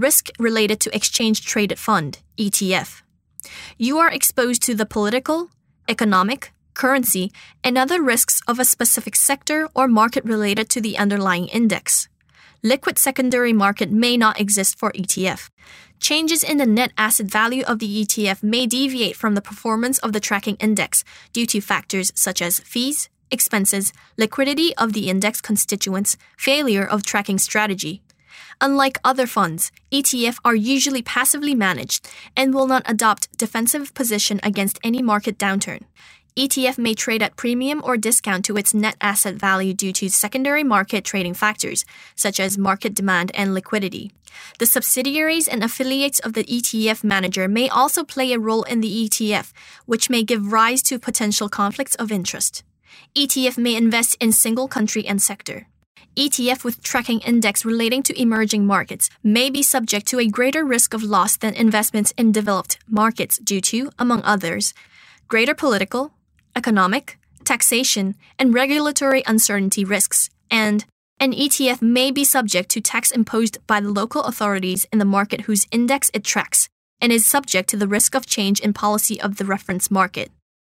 Risk related to exchange traded fund, ETF. You are exposed to the political, economic, currency, and other risks of a specific sector or market related to the underlying index. Liquid secondary market may not exist for ETF. Changes in the net asset value of the ETF may deviate from the performance of the tracking index due to factors such as fees, expenses, liquidity of the index constituents, failure of tracking strategy. Unlike other funds, ETF are usually passively managed and will not adopt defensive position against any market downturn. ETF may trade at premium or discount to its net asset value due to secondary market trading factors, such as market demand and liquidity. The subsidiaries and affiliates of the ETF manager may also play a role in the ETF, which may give rise to potential conflicts of interest. ETF may invest in single country and sector. ETF with tracking index relating to emerging markets may be subject to a greater risk of loss than investments in developed markets due to, among others, greater political, economic, taxation, and regulatory uncertainty risks, and an ETF may be subject to tax imposed by the local authorities in the market whose index it tracks, and is subject to the risk of change in policy of the reference market.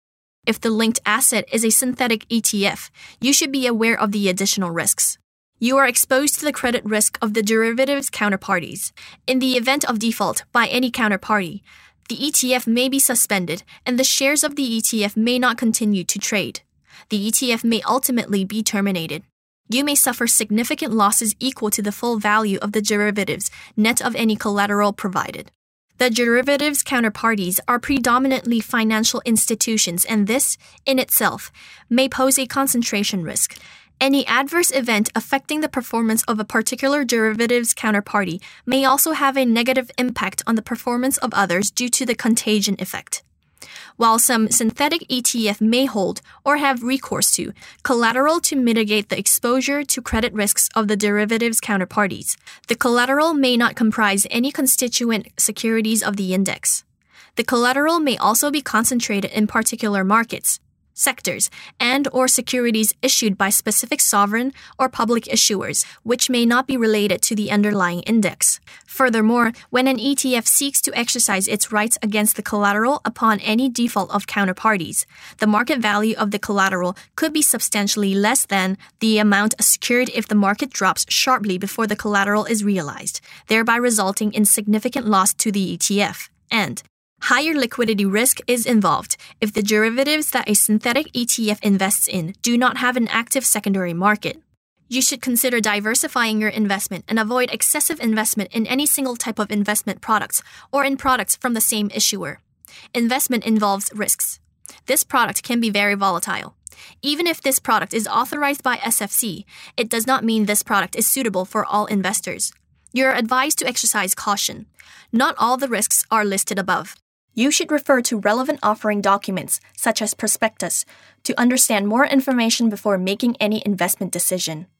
If the linked asset is a synthetic ETF, you should be aware of the additional risks. You are exposed to the credit risk of the derivatives counterparties. In the event of default by any counterparty, the ETF may be suspended and the shares of the ETF may not continue to trade. The ETF may ultimately be terminated. You may suffer significant losses equal to the full value of the derivatives, net of any collateral provided. The derivatives counterparties are predominantly financial institutions, and this, in itself, may pose a concentration risk. Any adverse event affecting the performance of a particular derivatives counterparty may also have a negative impact on the performance of others due to the contagion effect. While some synthetic ETF may hold or have recourse to collateral to mitigate the exposure to credit risks of the derivatives counterparties, the collateral may not comprise any constituent securities of the index. The collateral may also be concentrated in particular markets, sectors, and/or securities issued by specific sovereign or public issuers, which may not be related to the underlying index. Furthermore, when an ETF seeks to exercise its rights against the collateral upon any default of counterparties, the market value of the collateral could be substantially less than the amount secured if the market drops sharply before the collateral is realized, thereby resulting in significant loss to the ETF. And higher liquidity risk is involved if the derivatives that a synthetic ETF invests in do not have an active secondary market. You should consider diversifying your investment and avoid excessive investment in any single type of investment products or in products from the same issuer. Investment involves risks. This product can be very volatile. Even if this product is authorized by SFC, it does not mean this product is suitable for all investors. You are advised to exercise caution. Not all the risks are listed above. You should refer to relevant offering documents, such as prospectus, to understand more information before making any investment decision.